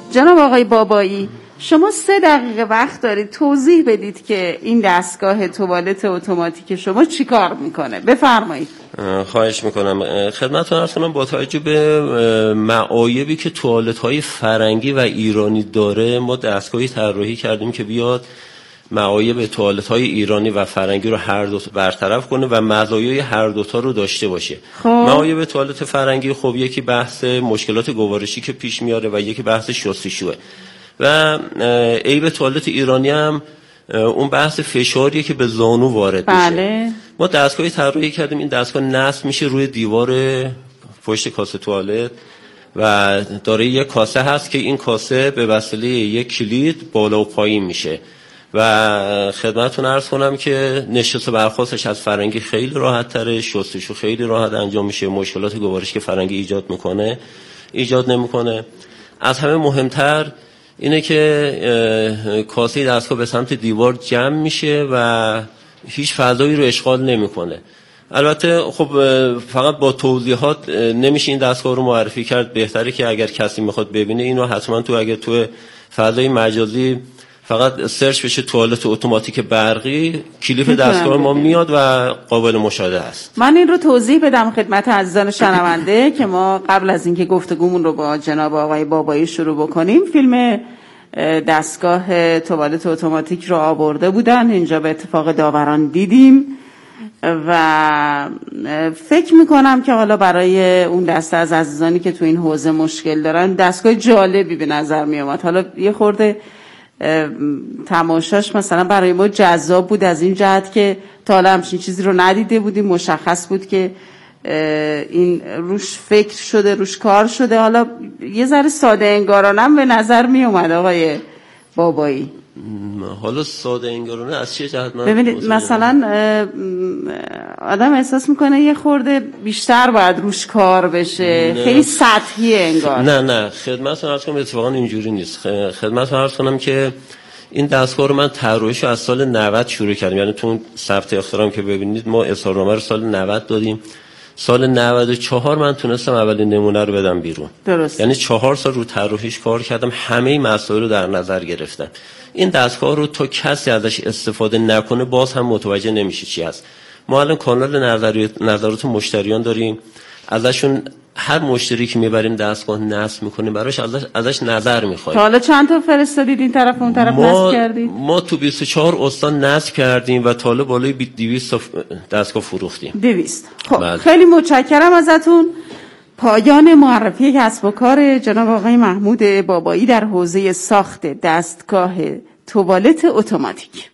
جناب آقای بابایی، شما 3 دقیقه وقت دارید توضیح بدید که این دستگاه توالت اتوماتیک شما چی کار میکنه. بفرمایید. خواهش میکنم. خدمتتون عرض کنم با توجه به معایبی که توالت های فرنگی و ایرانی داره، ما دستگاهی طراحی کردیم که بیاد معایب توالت های ایرانی و فرنگی رو هر دو برطرف کنه و مزایای هر دوتا رو داشته باشه. معایب توالت فرنگی خب یکی بحث مشکلات گوارشی که پیش میاره و یکی بحث شستشوه و عیب توالت ایرانی هم اون بحث فشاریه که به زانو وارد میشه. ما دستگاهی طراحی کردیم، این دستگاه نصب میشه روی دیوار پشت کاسه توالت و داره یک کاسه هست که این کاسه به وسیله یک کلید بالا و پایین میشه و خدمتتون عرض کنم که نشست و برخاستش از فرنگی خیلی راحت تره، شستشو خیلی راحت انجام میشه، مشکلات گوارش که فرنگی ایجاد نمیکنه. از همه مهمتر اینه که کاسه دستگاه به سمت دیوار جمع میشه و هیچ فضایی رو اشغال نمیکنه. البته خب فقط با توضیحات نمیشه این دستگاه رو معرفی کرد، بهتره که اگر کسی میخواد ببینه اینو حتما اگه تو فضای مجازی فقط سرچ بشه توالت اتوماتیک برقی، کلیپ دستگاه ما میاد و قابل مشاهده است. من این رو توضیح بدم خدمت عزیزان شنونده که ما قبل از اینکه گفتگومون رو با جناب آقای بابایی شروع بکنیم فیلم دستگاه توالت اتوماتیک رو آورده بودن اینجا، به اتفاق داوران دیدیم و فکر میکنم که حالا برای اون دسته از عزیزانی که تو این حوزه مشکل دارن دستگاه جالبی به نظر میامد. حالا یه خورده تماشاش مثلا برای ما جذاب بود از این جهت که تا حالا همچین چیزی رو ندیده بودیم، مشخص بود که این روش فکر شده، روش کار شده. حالا یه ذره ساده انگارانم به نظر می اومد آقای بابایی. حالا ساده انگارانه از چه جهت؟ ببینید مثلا آدم احساس میکنه یه خورده بیشتر باید روش کار بشه، خیلی سطحیه انگار. نه خدمتتون عرض کنم اتفاقا اینجوری نیست. خدمتتون عرض کنم که این دستگاه رو من طراحیش از سال 90 شروع کردم، یعنی تو ثبت اختراعم که ببینید ما اصرارنامه رو سال 90 دادیم، سال 94 من تونستم اولین نمونه رو بدم بیرون. درست. یعنی 4 سال رو طراحیش کار کردم، همه مسائل رو در نظر گرفتم. این دستگاه رو تا کسی ازش استفاده نکنه باز هم متوجه نمیشه چی هست. ما الان کانال نظرات مشتریان داریم، ازشون هر مشتری که میبریم دستگاه نصب میکنیم براش ازش نظر میخوایم. حالا چند تا فرستادید این طرف اون طرف نصب کردید؟ ما تو 24 استان نصب کردیم و تا حالا بالای 200 دستگاه فروختیم. 200. خب خیلی متشکرم ازتون. پایان معرفی کسب و کار جناب آقای محمود بابایی در حوزه ساخت دستگاه توالت اتوماتیک.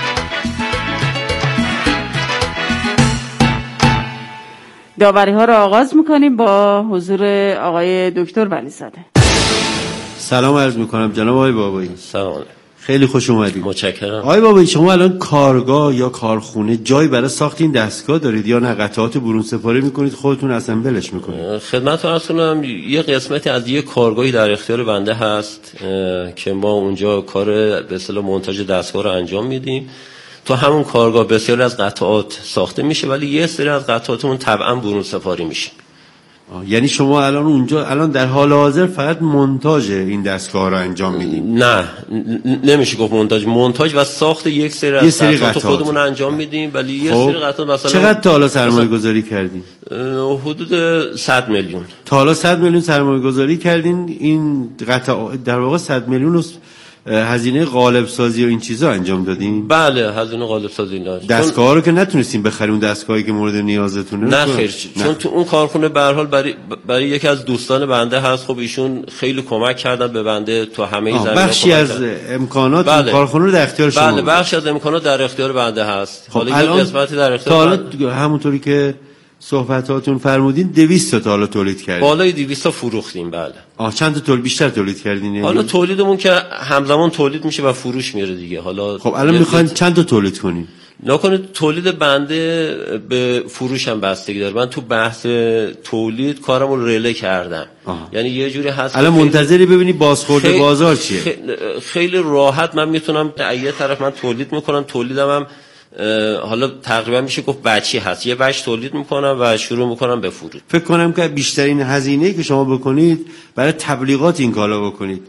داوری ها را آغاز میکنیم با حضور آقای دکتر ولیزاده. سلام عرض میکنم جناب آقای بابایی. سلام. خیلی خوش اومدید. متشکرم. آقای بابایی شما الان کارگاه یا کارخونه جایی برای ساخت این دستگاه دارید یا نه قطعات برون سپاری میکنید خودتون اسمبلش میکنید؟ خدمتتون عرض کنم یه قسمتی از یه کارگاهی در اختیار بنده هست که ما اونجا کار به اصطلاح مونتاژ دستگاه رو انجام میدیم. تو همون کارگاه بسیاری از قطعات ساخته میشه ولی یه سری از قطعاتمون طبعا برون سپاری میشه. یعنی شما الان در حال حاضر فقط مونتاژ این دستگاه رو انجام میدین؟ نه نمیشه گفت مونتاژ و ساخت یک سری از قطعات خودمون انجام میدیم ولی یه سری قطعات مثلا چقدر تا حالا سرمایه گذاری کردین؟ حدود 100 میلیون. تا حالا 100 میلیون سرمایه گذاری کردین این قطعات در واقع 100 میلیون هزینه قالب سازی و این چیزا انجام دادین؟ بله هزینه قالب سازی داشت. دستگاه رو که نتونستین بخرین دستگاهی که مورد نیازتونه؟ نه خیر چون تو اون کارخونه به هر حال برای یکی از دوستان بنده هست، خب ایشون خیلی کمک کردن به بنده تو همه زمینه‌ها. بخشی از امکانات بله. کارخونه رو در اختیار شما؟ بله بخشی از امکانات در اختیار بنده هست. خب حالا یه قسمتی در اختیار همونطوری که صحبتاتون فرمودین 200 تا حالا تولید کردین؟ بالای 200 تا فروختیم. بله. چند تا بیشتر تولید کردین؟ حالا تولیدمون که همزمان تولید میشه و فروش میره دیگه. حالا خب الان میخواین چند تا تولید کنین؟ نکنید تولید بنده به فروش هم بستگی داره. من تو بحث تولید کارمو ریله کردم. یعنی یه جوری هست الان منتظری ببینی بازخورد بازار چیه؟ خیلی راحت من میتونم یه طرف من تولید میکنم، تولیدم هم حالا تقریبا میشه گفت بچی هست، یه بچ تولید میکنم و شروع میکنم به فروش. فکر کنم که بیشترین هزینه‌ای که شما بکنید برای تبلیغات این کالا بکنید.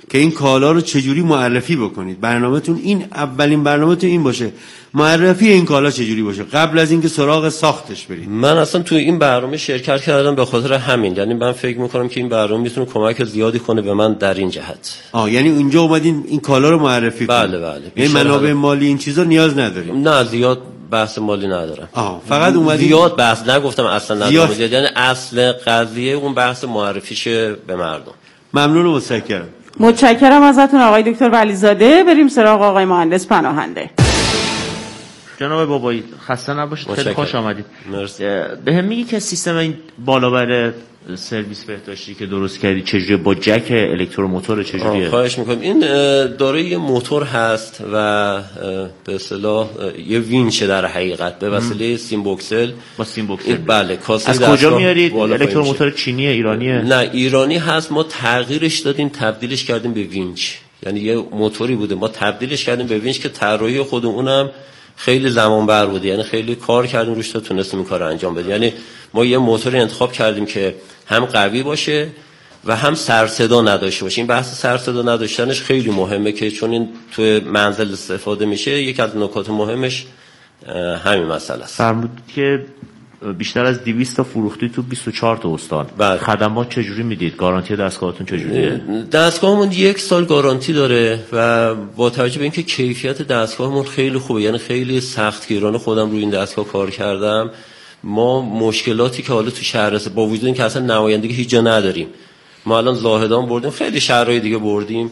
که این کالا رو چجوری معرفی بکنید. برنامه‌تون این اولین برنامه‌تون این باشه، معرفی این کالا چجوری باشه قبل از اینکه سراغ ساختش برید. من اصلا تو این برنامه شرکت کردم به خاطر همین، یعنی من فکر میکنم که این برنامه میتونه کمک زیادی کنه به من در این جهت. یعنی اونجا اومدین این کالا رو معرفی کنید. بله. این منابع مالی این چیزا نیاز نداریم. نه زیاد بحث مالی ندارم. فقط اومدین زیاد بحث نگفتم اصلا ندارم زیاد، یعنی اصل قضیه اون بحث معرفیشه به مردم. ممنون و متشکرم ازتون آقای دکتر ولیزاده. بریم سراغ آقای مهندس پناهنده. جناب بابایی خسته نباشید، خیلی خوش آمدید. مرسی. بهم میگی که سیستم این بالابر سرویس بهداشتی که درست کردی چجوریه؟ با جک الکتروموتور چجوریه؟ خواهش میکنم. این دارای یه موتور هست و به اصطلاح یه وینچه در حقیقت به وسیله سیمبوکسل. با سیمبوکسل بله. از کجا میارید؟ الکتروموتور چینیه ایرانیه؟ نه ایرانی هست، ما تغییرش دادیم، تبدیلش کردیم به وینچ. یعنی یه موتوری بوده ما تبدیلش کردیم به وینچ که طراحی خودمونم خیلی زمان بر بوده، یعنی خیلی کار کردیم روش تا تونستیم این کارو انجام بدیم. یعنی ما یه موتوری انتخاب کردیم که هم قوی باشه و هم سر صدا نداشته باشه. این بحث سر صدا نداشتنش خیلی مهمه که چون این تو منزل استفاده میشه، یکی از نکات مهمش همین مسئله است. فرمودید که بیشتر از 200 تا فروختی تو 24 تا استان. بله. خدمات چجوری میدید؟ گارانتی دستگاهاتون چجوریه؟ دستگاهمون 1 سال گارانتی داره و با توجه به اینکه کیفیت دستگاهمون خیلی خوبه، یعنی خیلی سختگیرانه خودم روی این دستگاه کار کردم، ما مشکلاتی که حالا تو شهر با وجود اینکه اصلا نمایندگی هیچ جا نداریم، ما الان زاهدان بردیم، خیلی شهرهای دیگه بردیم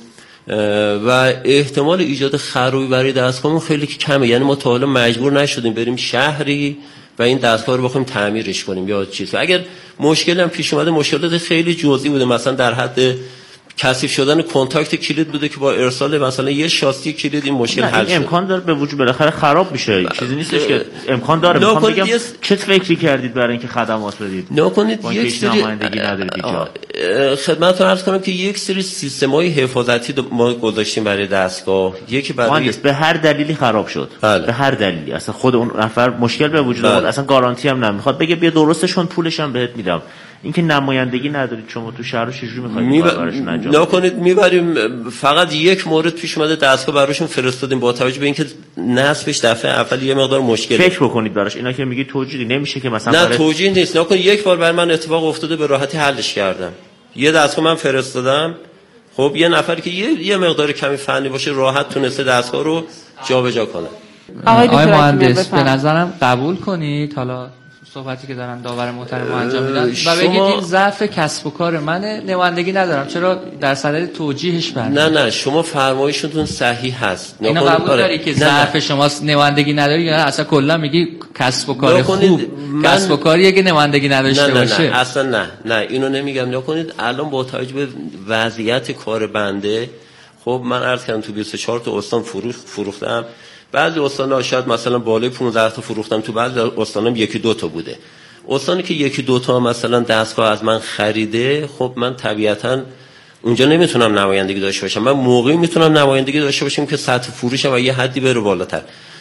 و احتمال ایجاد خرابی برای دستگاهمون خیلی کمه. یعنی ما تا حالا مجبور نشدیم بریم شهری و این دستگاه رو بخوایم تعمیرش کنیم یا چیز. اگر مشکلی هم پیش اومده مشکلات خیلی جزئی بوده، مثلا در حد کثیف شدن کنتاکت کلید بوده که با ارسال مثلا یه شاسی کلید این مشکل حل شد. امکان داره به وجود بالاخره خراب میشه، چیزی نیستش که امکان داره. میخوام بگم چه فکری کردید برای اینکه خدمات بدید؟ نکنید یک سری نمایندگی ندارید اینجا. خدمتتون عرض کنم که یک سری سیستم‌های حفاظتی ما گذاشتیم برای دستگاه. یکی برای به هر دلیلی خراب شد. بله. به هر دلیلی اصلا خود اون نفر مشکل به وجود آورد، اصلا گارانتی هم نمیخواد، بگه بیا درستش کن پولش هم بهت میدم. اینکه نمایندگی ندارید شما تو شهر، چجوری میخواید انجام نکنید؟ میبریم. فقط یک مورد پیش اومده دستگاه براشون فرستادیم، با توجه به اینکه نصبش دفعه اول یه مقدار مشکل. فکر بکنید براش. اینا که میگی توجیه نمیشه که مثلا نه توجیه نیست. نکن یک بار بر من اتفاق افتاده به راحتی حلش کردم. یه دستگاه من فرستادم، خب یه نفری که یه مقدار کمی فنی باشه راحت تونسته دستگاه رو جابجا کنه. آقای مهندس به نظرم قبول کنید حالا صحبتی که دارن داور محترم انجام میدن و بگید این ضعف کسب و کار منه، نمایندگی ندارم، چرا در صدد توجیهش برمیاد؟ نه شما فرمایشتون صحیح هست. اینو قبول داری که ضعف شماست نمایندگی نداری یا اصلا کلا میگی کسب و کار خوب کسب و کاریه که نمایندگی نداشته باشه؟ نه اصلا نه اینو نمیگم. نکنید الان با توجه به وضعیت کار بنده، خب من عرض کردم تو 24 تا استان فروختم. بعضی استان‌ها شاید مثلا بالای 15 تا فروختم، تو بعضی استان‌ها 1-2 تا بوده. استانی که 1-2 تا مثلا دستگاه از من خریده، خب من طبیعتاً اونجا نمیتونم نمایندگی داشته باشم. من موقعی میتونم نمایندگی داشته باشم که سطح فروشم و یه حدی بره بالاتر.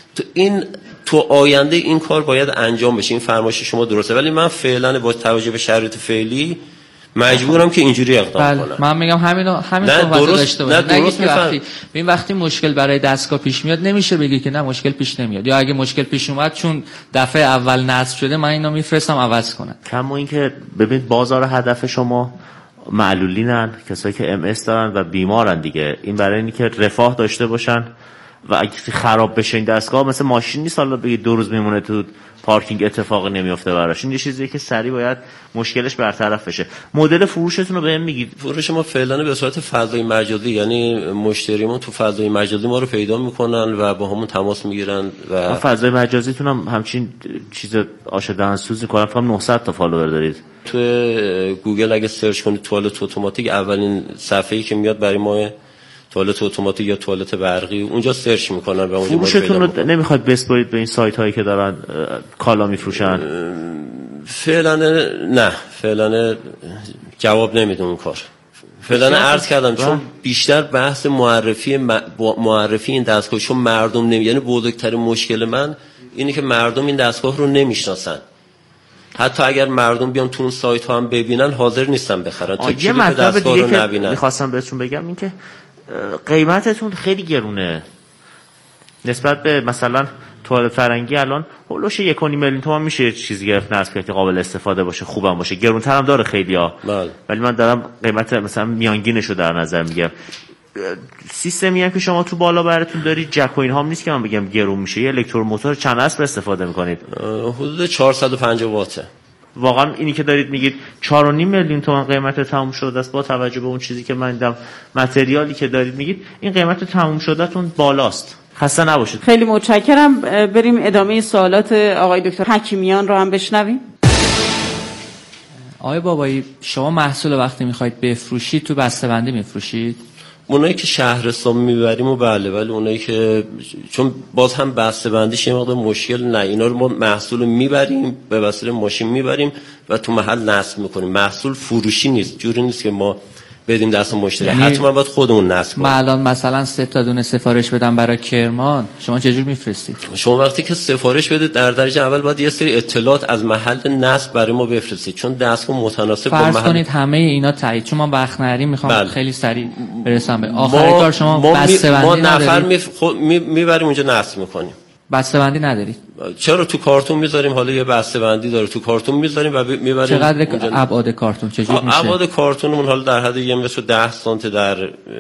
تو آینده این کار باید انجام بشه. این فرمایش شما درسته، ولی من فعلا با توجه به شرایط فعلی مجبورم که اینجوری اقدام کنم. من میگم همین صحبت داشته باشید. وقتی مشکل برای دستگاه پیش میاد نمیشه بگی که نه مشکل پیش نمیاد، یا اگه مشکل پیش اومد چون دفعه اول نصب شده من اینو میفرستم عوض کنن. کما اینکه ببینید بازار هدف شما معلولینن، کسایی که ام اس دارن و بیمارن دیگه. این برای اینی که رفاه داشته باشن و اگه خراب بشه این دستگاه مثل ماشین نیست حالا بگید 2 روز میمونه تو پارکینگ اتفاقی نمیفته براش. این یه چیزیه که سریع باید مشکلش برطرف بشه. مدل فروشتون رو بهم میگید؟ فروش ما فعلا به صورت فضای مجازی، یعنی مشتریمون تو فضای مجازی ما رو پیدا میکنن و با همون تماس میگیرن و فضای مجازیتون هم همچین چیز آش دهنسوز میکنن. فهم 900 تا فالوور دارید. تو گوگل اگه سرچ کنید توالت اتوماتیک، اولین صفحه‌ای که میاد برای ما توالت اتوماتیک یا توالت برقی، اونجا سرچ میکنن و اونجا فروشتون رو نمیخواد بسپارید به این سایت هایی که دارن کالا میفروشن؟ فعلا جواب نمیدم اون کار. فعلا عرض کردم چون بیشتر بحث معرفی این دستگاه، چون مردم یعنی بزرگترین مشکل من اینه که مردم این دستگاه رو نمیشناسن. حتی اگر مردم بیان تو اون سایت ها هم ببینن حاضر نیستن بخرن تا یه مطلب دیگه که میخواستم بهتون بگم این که قیمتتون خیلی گرونه نسبت به مثلا توالت فرنگی. الان هولوش 1.5 میلیون تومان میشه چیزی گرفت نصب که قابل استفاده باشه، خوبم باشه، گرونتر هم داره خیلیا، ولی من دارم قیمت مثلا میانگینشو در نظر میگیرم. سیستمی هم که شما تو بالا براتون دارید جک و اینها هم نیست که من بگم گرون میشه. یه الکتروموتور چند اسب استفاده میکنید؟ حدود 450 واته. واقعا اینی که دارید میگید 4.5 میلیون تومان قیمت تموم شده است، با توجه به اون چیزی که من دیدم متریالی که دارید میگید، این قیمت تموم شدهتون بالاست. خسته نباشید. خیلی متشکرم. بریم ادامه سوالات آقای دکتر حکیمیان رو هم بشنویم. آقای بابایی، شما محصول وقتی میخواید بفروشید تو بسته‌بندی میفروشید؟ اونایی که شهرستان میبریم و بله، ولی اونایی که چون باز هم بسته‌بندیش یه مقدار مشکل، نه اینا رو ما محصول رو میبریم به وسیله ماشین میبریم و تو محل نصب میکنیم. محصول فروشی نیست، جوری نیست که ما بدیم دست مشتری، حتما باید خودمون نصب کنیم. من الان مثلا 3 تا دونه سفارش بدم برای کرمان، شما چجور میفرستید؟ شما وقتی که سفارش بدید در درجه اول باید یه سری اطلاعات از محل نصب برای ما بفرستید، چون دستگاه متناسب با محل. فرض کنید همه اینا تایید، چون ما وقت نریم میخوام خیلی سریع برسم به آخر کار. شما بسته‌بندی ما نفر میبریم اونجا نصب میکنیم. بسته‌بندی ندارید؟ چرا تو کارتون میذاریم، حالا یه بسته‌بندی داره تو کارتون میذاریم و میبریم. چقدر ابعاد کارتون چجوری میشه؟ ابعاد کارتونمون حالا در حد 10 سانت در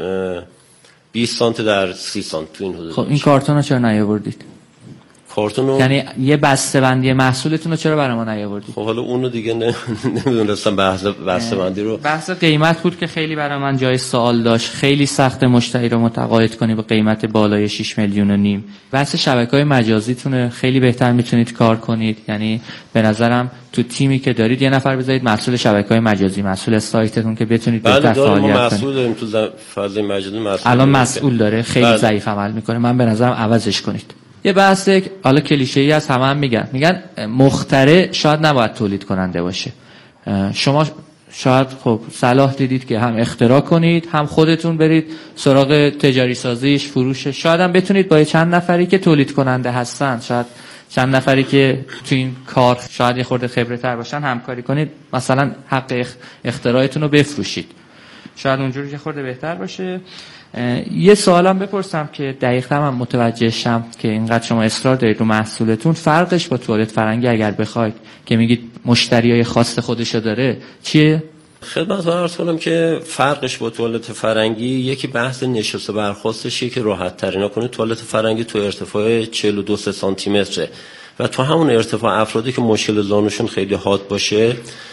20 سانت در 30 سانت تو این حدود. خب این کارتون رو چرا نیاوردید؟ کارتونو یعنی یه بسته‌بندی محصولتون رو چرا برای ما نیاوردید؟ خب حالا اونو دیگه نمیدونستم بحث بسته‌بندی رو. بحث قیمت بود که خیلی برای من جای سوال داشت. خیلی سخت مشتری رو متقاعد کنی به قیمت بالای 6.5 میلیون. بحث شبکه‌های مجازیتونه خیلی بهتر میتونید کار کنید. یعنی به نظرم تو تیمی که دارید یه نفر بذارید مسئول شبکه‌های مجازی، مسئول سایتتون که بتونید بهتر فعالیت کنید. ما مسئول داریم تو فضای مجازی، مسئول الان مسئول داره خیلی ضعیف عمل میکنه. من به نظرم عوضش کنید. یه بحث حالا کلیشه‌ای از همه هم میگن مخترع شاید نباید تولید کننده باشه. شما شاید خب صلاح دیدید که هم اختراع کنید، هم خودتون برید سراغ تجاری سازیش، فروشش. شاید هم بتونید با چند نفری که تولید کننده هستن، شاید چند نفری که تو این کار شاید یه خورده خبره‌تر باشن همکاری کنید، مثلا حق اختراعتون رو بفروشید. شاید اونجوری یه خورده بهتر باشه. یه سوالم بپرسم که دقیقاً من متوجه شم که اینقدر شما اصرار دارید رو محصولتون، فرقش با توالت فرنگی اگر بخواید که میگید مشتریای خاص خودشو داره چیه؟ خدمتتون عرض کنم که فرقش با توالت فرنگی یکی بحث نشست و برخاستشه که راحت تر. اینا کنید توالت فرنگی تو ارتفاع 42 سانتی متره و تو همون ارتفاع افرادی که مشکل زانوشون خیلی حاد باشه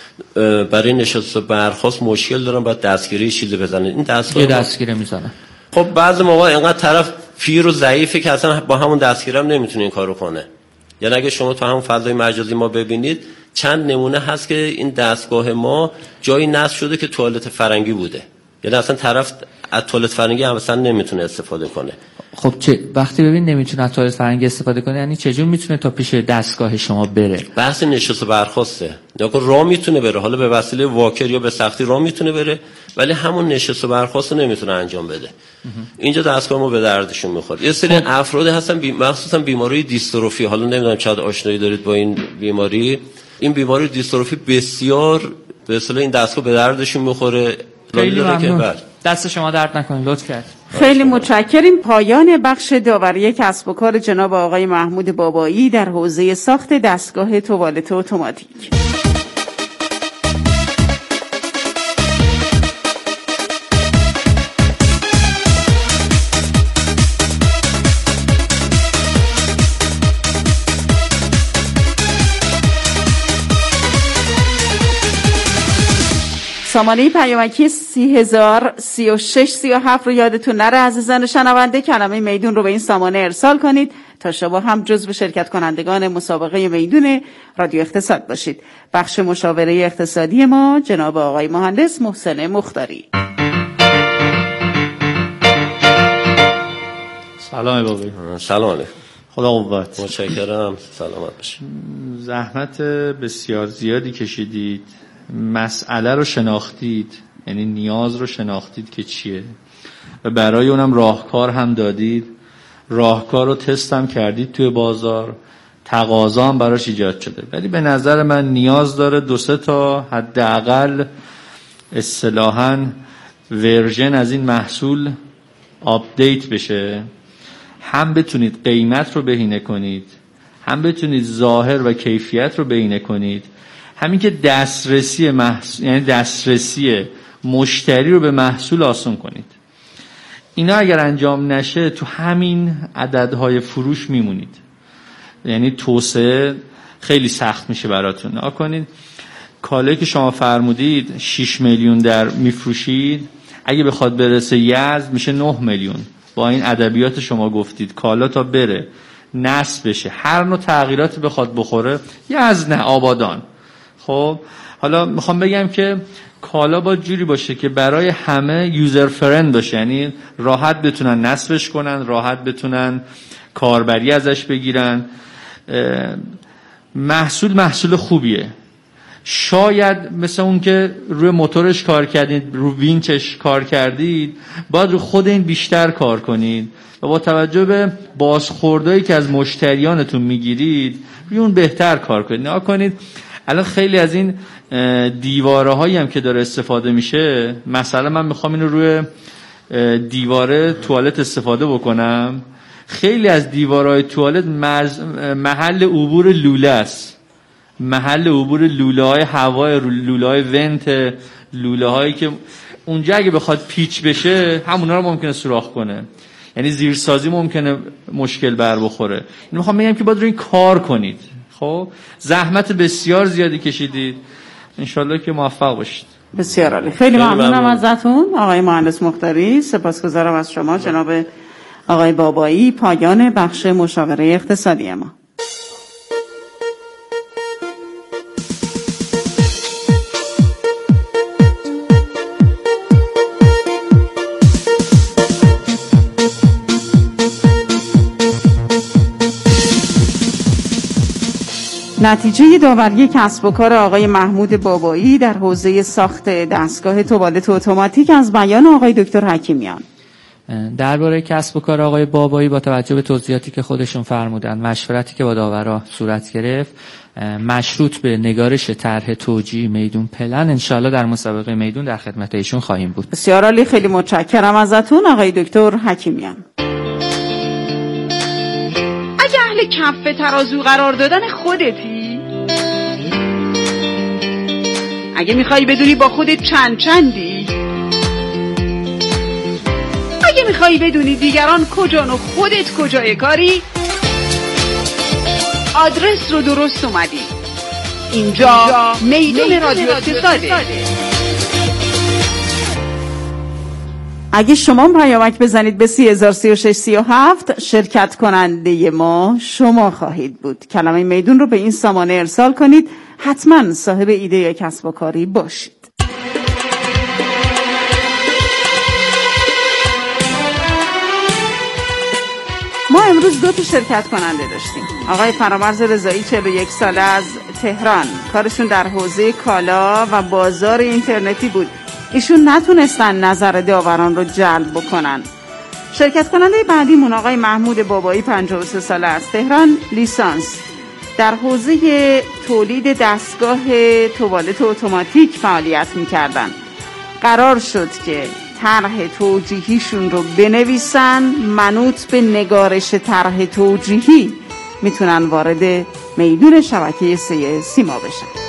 برای نشست و برخاست مشکل دارن، باید دستگیری چیزی بزنن. این دستگیره میزنن. خب بعضی موقع اینقدر طرف پیر و ضعیفه که اصلا با همون دستگیره هم نمیتونه این کارو کنه. یعنی اگه شما تو همون فضای مجازی ما ببینید چند نمونه هست که این دستگاه ما جایی نصب شده که توالت فرنگی بوده، یعنی اصلا طرف از توالت فرنگی هم اصلا نمیتونه استفاده کنه. خب وقتی ببین نمیتونه از توالت فرنگی استفاده کنه، یعنی چجور میتونه تا پیش دستگاه شما بره؟ بحث نشست و برخاسته. یا راه میتونه بره، حالا به وسیله واکر یا به سختی راه میتونه بره، ولی همون نشست و برخاست نمیتونه انجام بده. اینجا دستگاه ما به دردشون میخوره. یه سری افراد هستن مخصوصا بیماری دیستروفی، حالا نمیدونم چقدر آشنایی دارید با این بیماری. این بیماری دیستروفی بسیار به اصطلاح این دستگاه به دردشون میخوره. خیلی ممنون. دست شما درد نکنه، لطف کرد. خیلی متشکریم. پایان بخش داوری کسب و کار جناب آقای محمود بابایی در حوزه ساخت دستگاه توالت اتوماتیک. سامانه پیامکی 30,036,37 رو یادتون نره عزیزان شنونده. کلمه میدون رو به این سامانه ارسال کنید تا شما هم جزو شرکت کنندگان مسابقه میدون رادیو اقتصاد باشید. بخش مشاوره اقتصادی ما جناب آقای مهندس محسن مختاری. سلام بابایی. سلام علیکم. خدا قوت. متشکرم. سلامت باشید. زحمت بسیار زیادی کشیدید، مسئله رو شناختید، یعنی نیاز رو شناختید که چیه و برای اونم راهکار هم دادید. راهکار رو تست هم کردید توی بازار، تقاضا هم براش ایجاد شده. ولی به نظر من نیاز داره 2-3 تا حداقل اصطلاحاً ورژن از این محصول آپدیت بشه، هم بتونید قیمت رو بهینه کنید، هم بتونید ظاهر و کیفیت رو بهینه کنید، همین که دسترسی یعنی دسترسی مشتری رو به محصول آسان کنید. اینا اگر انجام نشه تو همین عددهای فروش میمونید، یعنی توسعه خیلی سخت میشه براتون. نگاه کنید کالایی که شما فرمودید 6 میلیون در میفروشید، اگه بخواد برسه یزد میشه 9 میلیون. با این ادبیات شما گفتید کالا تا بره نصب بشه، هر نوع تغییراتی بخواد بخوره، یزد نه آبادان. خب حالا میخوام بگم که کالا با جوری باشه که برای همه یوزر فرند باشه، یعنی راحت بتونن نصبش کنن، راحت بتونن کاربری ازش بگیرن. محصول خوبیه. شاید مثل اون که روی موتورش کار کردید، روی وینچش کار کردید، باید رو خود این بیشتر کار کنید و با توجه به بازخوردایی که از مشتریانتون میگیرید روی اون بهتر کار کنید. نگاه کنید الان خیلی از این دیواره هایی هم که داره استفاده میشه، مثلا من میخوام اینو روی دیواره توالت استفاده بکنم، خیلی از دیوارهای توالت محل عبور لوله است، محل عبور لوله های هوای، لوله های ونت، لوله هایی که اونجا اگه بخواد پیچ بشه همونا رو ممکنه سوراخ کنه، یعنی زیرسازی ممکنه مشکل بر بخوره. اینو میخوام بگم که باید روی این کار کنید. خب زحمت بسیار زیادی کشیدید، انشالله که موفق باشید. بسیار عالی، خیلی ممنونم ازتون آقای مهندس مختاری. سپاسگزارم از شما جناب آقای بابایی. پایان بخش مشاوره اقتصادی ما. نتیجه داوری کسب و کار آقای محمود بابایی در حوزه ساخت دستگاه توالت اتوماتیک از بیان آقای دکتر حکیمیان. درباره کسب و کار آقای بابایی با توجه به توضیحاتی که خودشون فرمودن، مشورتی که با داورا صورت گرفت، مشروط به نگارش طرح توجیه میدون پلن، انشالله در مسابقه میدون در خدمت ایشون خواهیم بود. بسیار عالی، خیلی متشکرم ازتون آقای دکتر حکیمیان. اگه اهل کف ترازو قرار دادن خودتی، اگه میخوای بدونی با خودت چندی، اگه میخوای بدونی دیگران کجان و خودت کجای کاری، آدرس رو درست اومدی. اینجا میدون رادیو اقتصاده. اگه شما پیامک بزنید به 303637 شرکت کننده ما شما خواهید بود. کلمه میدون رو به این سامانه ارسال کنید. حتما صاحب ایده یا کسب و کاری باشید. ما امروز 2 شرکت کننده داشتیم. آقای فرامرز رضایی 41 ساله از تهران، کارشون در حوزه کالا و بازار اینترنتی بود. ایشون نتونستن نظر داوران رو جلب بکنن. شرکت کننده بعدیمون آقای محمود بابایی 53 ساله از تهران، لیسانس، در حوزه تولید دستگاه توالت اتوماتیک فعالیت می‌کردن. قرار شد که طرح توجیهیشون رو بنویسن، منوط به نگارش طرح توجیهی میتونن وارد میدون شبکه سیما بشن.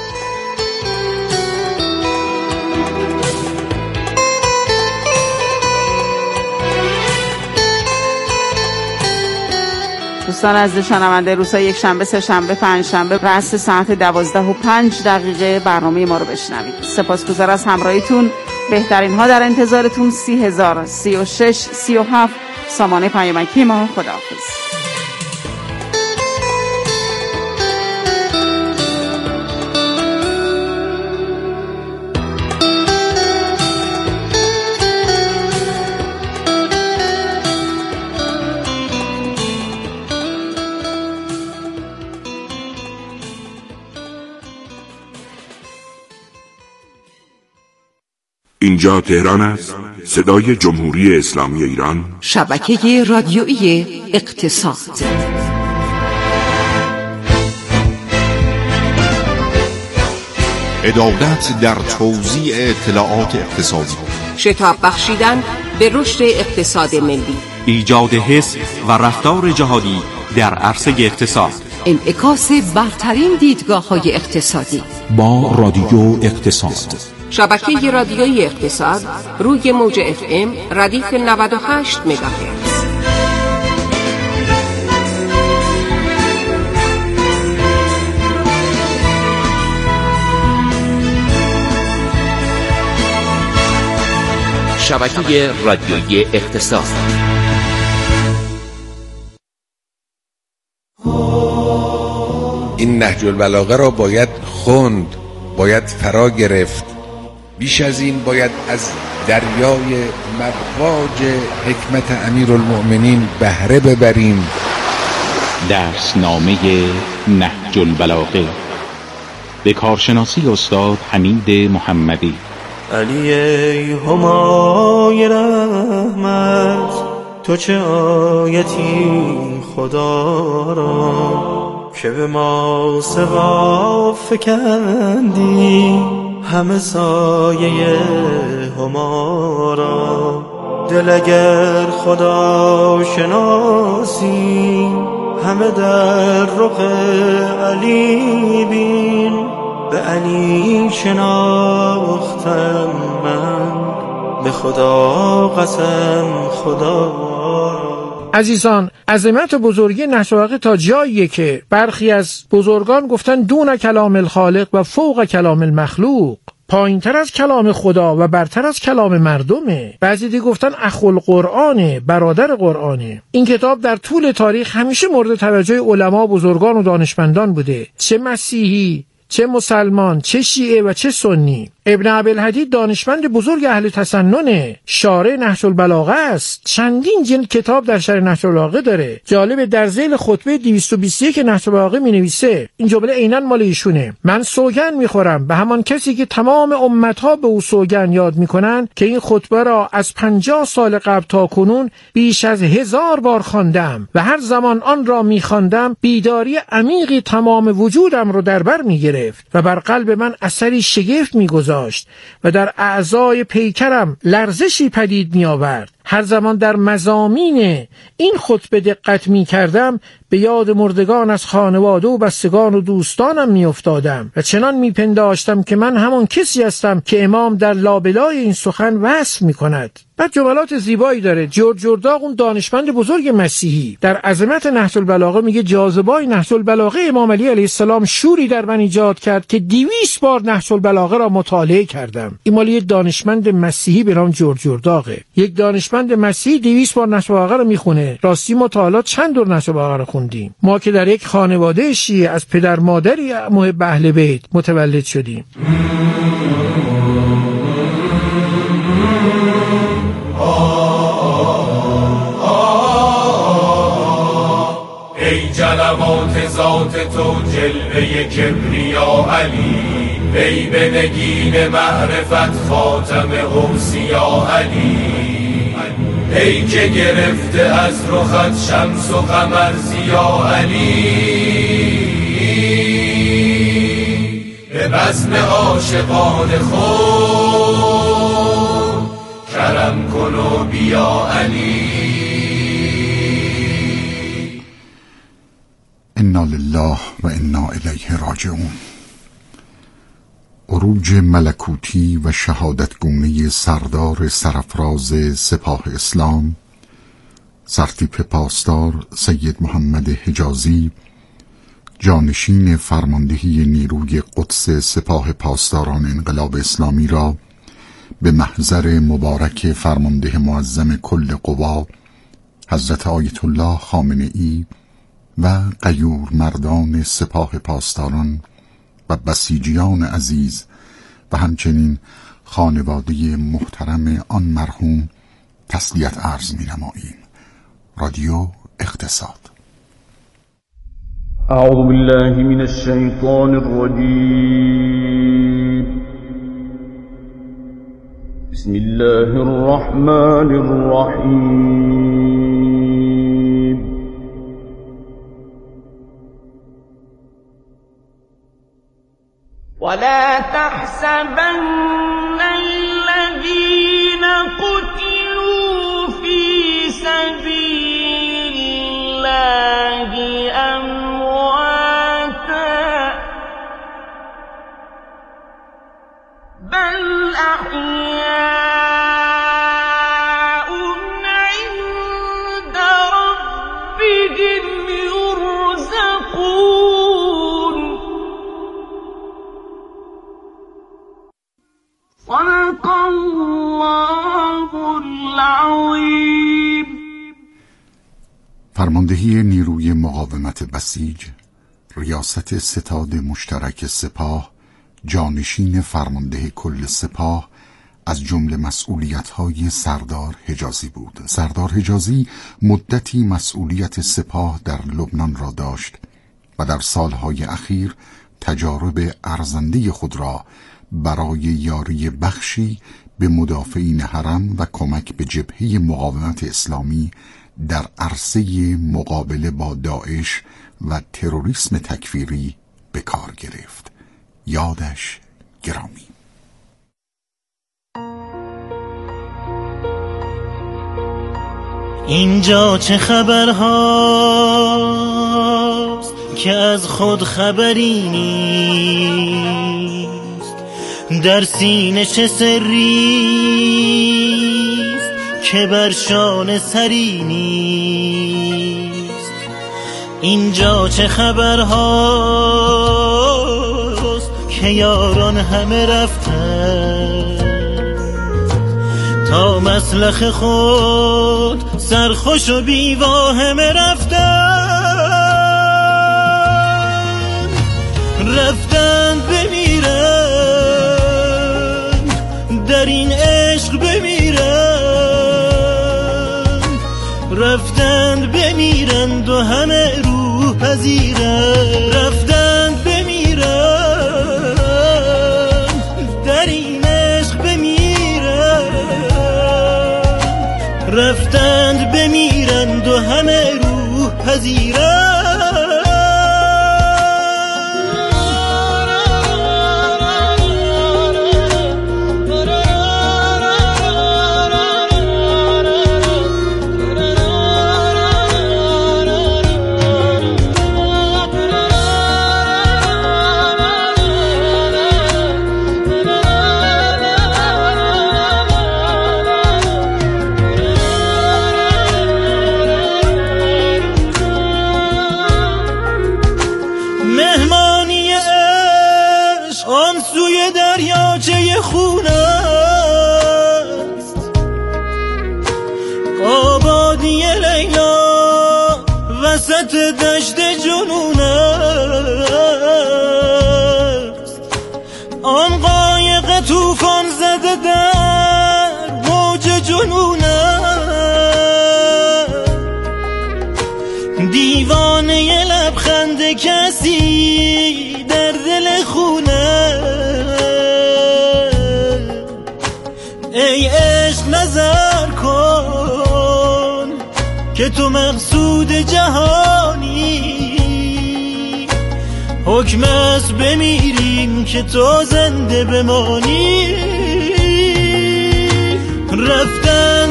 دوستان عزیز شنونده، روزهای یک شنبه، سه شنبه، پنج شنبه رأس ساعت 12:05 برنامه ما رو بشنوید. سپاسگزار از همراهیتون. بهترین ها در انتظارتون. 30,036,37 سامانه پیامکی ما. خداحافظ. اینجا تهران است، صدای جمهوری اسلامی ایران، شبکه رادیویی اقتصاد. عدالت در توزیع اطلاعات اقتصادی، شتاب بخشیدن به رشد اقتصاد ملی، ایجاد حس و رفتار جهادی در عرصه اقتصاد، انعکاس برترین دیدگاه‌های اقتصادی با رادیو اقتصاد. شبکه رادیویی اقتصاد روی موج FM ردیف 98 مگاهرتز. شبکه رادیویی اقتصاد. این نهج البلاغه را باید خوند، باید فرا گرفت. بیش از این باید از دریای مواج حکمت امیرالمؤمنین بهره ببریم. درسنامه نهج البلاغه به کارشناسی استاد حمید محمدی. علی ای همای رحمت، تو چه آیتی خدا را که به ما سوا فکندی همه سایه هما را. دل اگر خدا شناسی همه در رخ علی بین. به علی شناختم من، به خدا قسم خدا. عزیزان، عظمت بزرگی نهج البلاغه تا جاییه که برخی از بزرگان گفتن دون کلام الخالق و فوق کلام المخلوق، پایینتر از کلام خدا و برتر از کلام مردمه. بعضی دیگه گفتن اخو القرآنه، برادر قرآنه. این کتاب در طول تاریخ همیشه مورد توجه علما، بزرگان و دانشمندان بوده، چه مسیحی، چه مسلمان، چه شیعه و چه سنی. ابن عبدالحدید دانشمند بزرگ اهل تسنن، شارح نهج البلاغه است. چندین جلد کتاب در شرح نهج البلاغه داره. جالب، در ذیل خطبه 221 نهج البلاغه می‌نویسه، این جمله عیناً مال ایشونه: من سوگند می‌خورم به همان کسی که تمام امت‌ها به او سوگند یاد می‌کنند که این خطبه را از 50 سال قبل تا کنون بیش از 1000 بار خواندم و هر زمان آن را می‌خواندم بیداری عمیقی تمام وجودم رو در بر می‌گرفت و بر قلب من اثری شگفت می‌گذاشت و در اعضای پیکرم لرزشی پدید می آورد. هر زمان در مضامین این خطبه دقت می کردم به یاد مردگان از خانواده و بستگان و دوستانم می افتادم و چنان می پنداشتم که من همان کسی هستم که امام در لابلای این سخن وصف می کند. بعد جملات زیبایی داره. جورجرداغ، اون دانشمند بزرگ مسیحی، در عظمت نهج البلاغه میگه جاذبه‌ی نهج البلاغه امام علی علیه السلام شوری در من ایجاد کرد که 200 بار نهج البلاغه را مطالعه کردم. این مال یک دانشمند مسیحی به نام جورجرداغه. یک دانشمند مسیحی 200 بار نهج البلاغه رو میخونه. راستی ما تا حالا چند دور نهج البلاغه رو خوندیم؟ ما که در یک خانواده شیعه از پدر مادری محب اهل بیت متولد شدیم. ای جلوات ذات تو جلوه کبریا علی، ای به نگین معرفت خاتم اوصیا علی، ای که گرفته از رخت شمس و قمر ضیا علی، به بزم عاشقان خود کرم کن و بیا علی. انا لله و انا الیه راجعون. عروج ملکوتی و شهادتگونه سردار سرافراز سپاه اسلام سرتیپ پاسدار سید محمد حجازی، جانشین فرماندهی نیروی قدس سپاه پاسداران انقلاب اسلامی را به محضر مبارک فرمانده معظم کل قوا حضرت آیت الله خامنه‌ای و غیور مردان سپاه پاسداران و بسیجیان عزیز و همچنین خانواده محترم آن مرحوم تسلیت عرض می نماییم. رادیو اقتصاد. اعوذ بالله من الشیطان الرجیم. بسم الله الرحمن الرحیم. ولا تحسبن الذين قتلوا فرماندهی نیروی مقاومت بسیج، ریاست ستاد مشترک سپاه، جانشین فرمانده کل سپاه از جمله مسئولیت‌های سردار حجازی بود. سردار حجازی مدتی مسئولیت سپاه در لبنان را داشت و در سالهای اخیر تجارب ارزنده خود را برای یاری بخشی به مدافعین حرم و کمک به جبهه مقاومت اسلامی در عرصه مقابله با داعش و تروریسم تکفیری به کار گرفت. یادش گرامی. اینجا چه خبرهاست که از خود خبری نیست، در سینه چه سریست که بر شانه سری نیست. اینجا چه خبرهاست که یاران همه رفتن، تا مسلخ خود سرخوش و بیواهمه رفتن بمیرن، در این عشق بمیرن، رفتن بمیرند و همه روح پذیرن، رفتن بمیرن، در این عشق بمیرن، رفتند بمیرند و همه روح پذیرند. وسط دشت جنون است، آن قایق طوفان زده در موج جنون است، دیوانه لبخند کسی در دل خونه. ای عشق نظر کن که تو مقصود جهانی، حکم است بمیریم که تو زنده بمانی. رفتن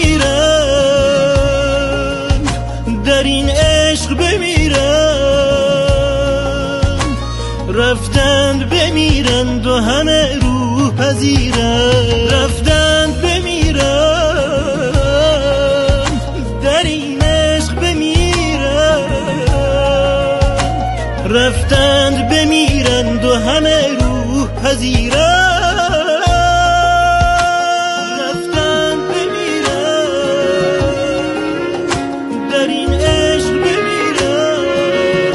بمیرن، در این عشق بمیرن، رفتن بمیرند و همه روح پذیرند، رفتن بمیرن، در این عشق بمیرن، رفتند بمیرند و همه روح پذیرند، رفتند بمیرند، در این عشق بمیرند،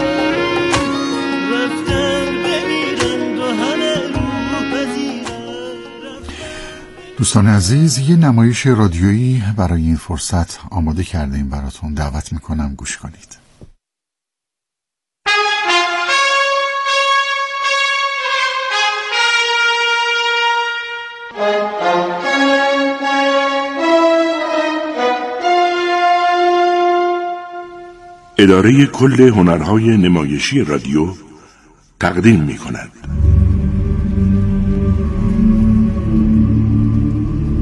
رفتند بمیرند و همه روح پذیرند. دوستان عزیز، یه نمایش رادیویی برای این فرصت آماده کردیم براتون، دعوت میکنم گوش کنید. اداره کل هنرهای نمایشی رادیو تقدیم می‌کند.